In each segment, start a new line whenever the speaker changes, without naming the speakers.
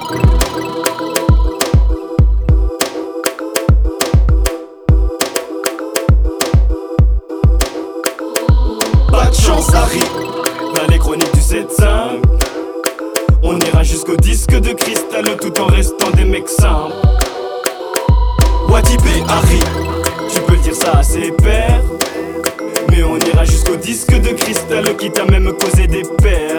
Pas de chance, Harry. Dans les chroniques du 7-5, on ira jusqu'au disque de cristal tout en restant des mecs simples. Watibé, Harry, tu peux le dire ça à ses pairs, mais on ira jusqu'au disque de cristal qui t'a même causé des pères.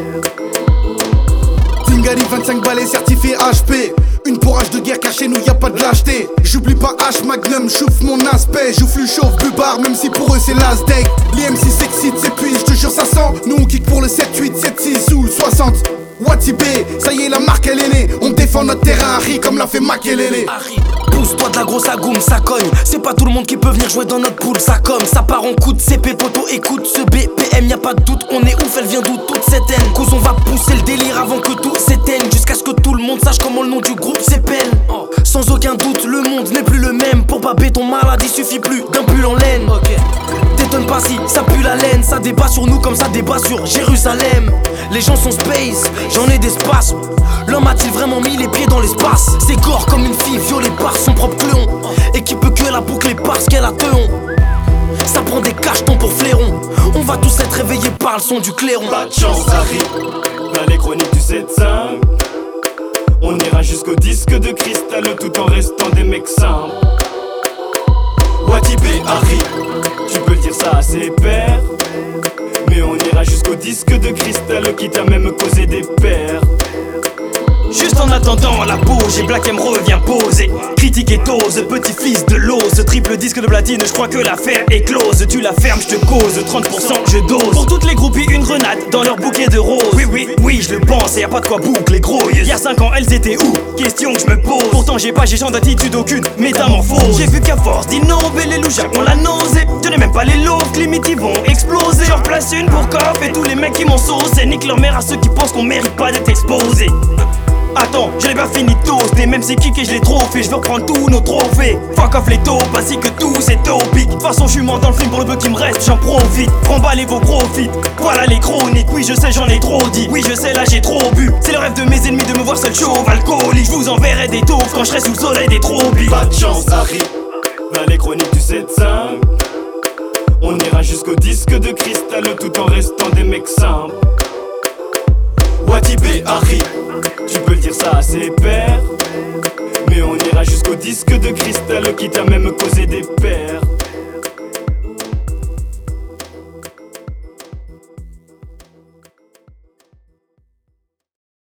Tingari 25 balais certifié HP. Une porrage de guerre car chez nous y a pas de lâcheté. J'oublie pas H Magnum, chouffe mon aspect. Jouffle chauffe Bubar même si pour eux c'est l'as deck. Les MC s'excitent, s'épuisent, j'te jure ça sent. Nous on kick pour le 7-8, 7-6 ou le 60. Watibé, ça y est la marque elle est née. On défend notre terrain Harry comme l'a fait Makelele.
Pousse-toi de la grosse agoum, ça cogne. C'est pas tout le monde qui peut venir jouer dans notre poule, ça comme. Ça part en coup de CP, poto, écoute ce BPM, y'a pas de doute, on est ouf, elle vient d'où toute cette haine. Cause on va pousser le délire avant que tout s'éteigne. Jusqu'à ce que tout le monde sache comment le nom du groupe s'épelle. Sans aucun doute, le monde n'est plus le même. Pour baber ton malade, il suffit plus d'un pull en laine. T'étonnes pas si ça pue la laine. Ça débat sur nous comme ça débat sur Jérusalem. Les gens sont space, j'en ai des spasmes. L'homme a-t-il vraiment mis les pieds dans l'espace? C'est corps comme une fille violée par son propre cléon. Et qui peut que la boucler parce qu'elle a teon. Ça prend des cachetons pour flairons. On va tous être réveillés par le son du clairon.
Pas de chance, Harry. Dans les chroniques du 7-5, on ira jusqu'au disque de cristal tout en restant des mecs simples. Watibé, Harry, tu peux le dire ça à ses pairs, mais on ira jusqu'au disque de cristal qui t'a même causé des pères. Juste en attendant la pause, j'ai Black M revient poser. Critique et dose, petit-fils de l'ose. Triple disque de platine, je crois que l'affaire est close. Tu la fermes, je te cause, 30% je dose. Pour toutes les groupies, une grenade dans leur bouquet de roses. Oui, je le pense, et y'a pas de quoi boucler gros. Y'a 5 ans, elles étaient où? Question que je me pose. Pourtant j'ai pas genre d'attitude aucune, métamorphose. J'ai vu qu'à force d'innover, les louches ont la nausée. Je n'ai même pas les loaves, limite ils vont exploser. J'en place une pour coff et tous les mecs qui m'ont saucé. Nique leur mère à ceux qui pensent qu'on mérite pas d'être exposés. Attends, je l'ai pas fini de toaster, même si kick et je l'ai trop fait, je veux reprendre tous nos trophées. Fuck off les taupes, ainsi que tout c'est topique. De toute façon je suis mort dans le film pour le peu qui me reste, j'en profite. Remballez vos profits, voilà les chroniques. Oui je sais j'en ai trop dit, oui je sais là j'ai trop bu. C'est le rêve de mes ennemis de me voir seul chauve alcoolique. Je vous enverrai des taupes quand je serai sous le soleil des tropiques. Pas de chance Harry, dans les chroniques du 7-5, on ira jusqu'au disque de cristal tout en restant des mecs simples. Watibé, Harry, tu peux le dire ça à ses pairs, mais on ira jusqu'au disque de cristal qui t'a même causé des pères.